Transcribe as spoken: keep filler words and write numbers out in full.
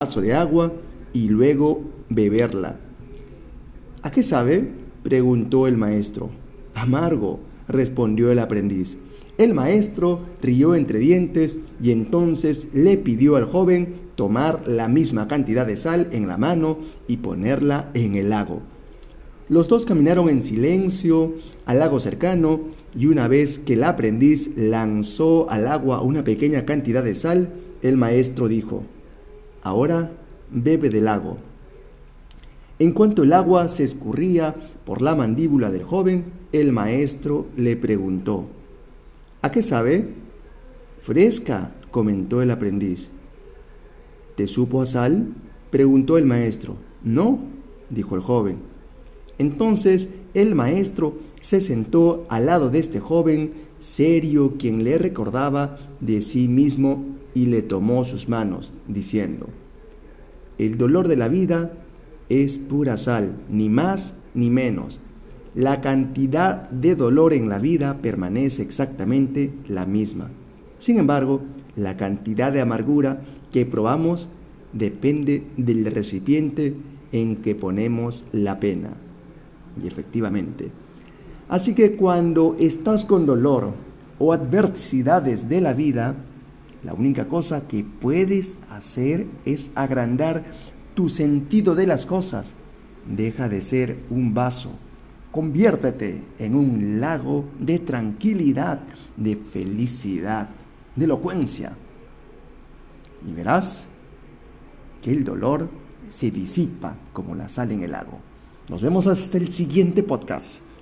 vaso de agua y luego beberla. ¿A qué sabe?, preguntó el maestro. Amargo, respondió el aprendiz. El maestro rió entre dientes y entonces le pidió al joven tomar la misma cantidad de sal en la mano y ponerla en el lago. Los dos caminaron en silencio al lago cercano y una vez que el aprendiz lanzó al agua una pequeña cantidad de sal, el maestro dijo: «Ahora bebe del lago». En cuanto el agua se escurría por la mandíbula del joven, el maestro le preguntó: «¿A qué sabe?». «Fresca», comentó el aprendiz. «¿Te supo a sal?», preguntó el maestro. «No», dijo el joven. Entonces el maestro se sentó al lado de este joven serio, quien le recordaba de sí mismo, y le tomó sus manos, diciendo: «El dolor de la vida es pura sal, ni más ni menos. La cantidad de dolor en la vida permanece exactamente la misma. Sin embargo, la cantidad de amargura que probamos depende del recipiente en que ponemos la pena». Y efectivamente. Así que cuando estás con dolor o adversidades de la vida, la única cosa que puedes hacer es agrandar tu sentido de las cosas. Deja de ser un vaso. Conviértete en un lago de tranquilidad, de felicidad, de elocuencia. Y verás que el dolor se disipa como la sal en el lago. Nos vemos hasta el siguiente podcast.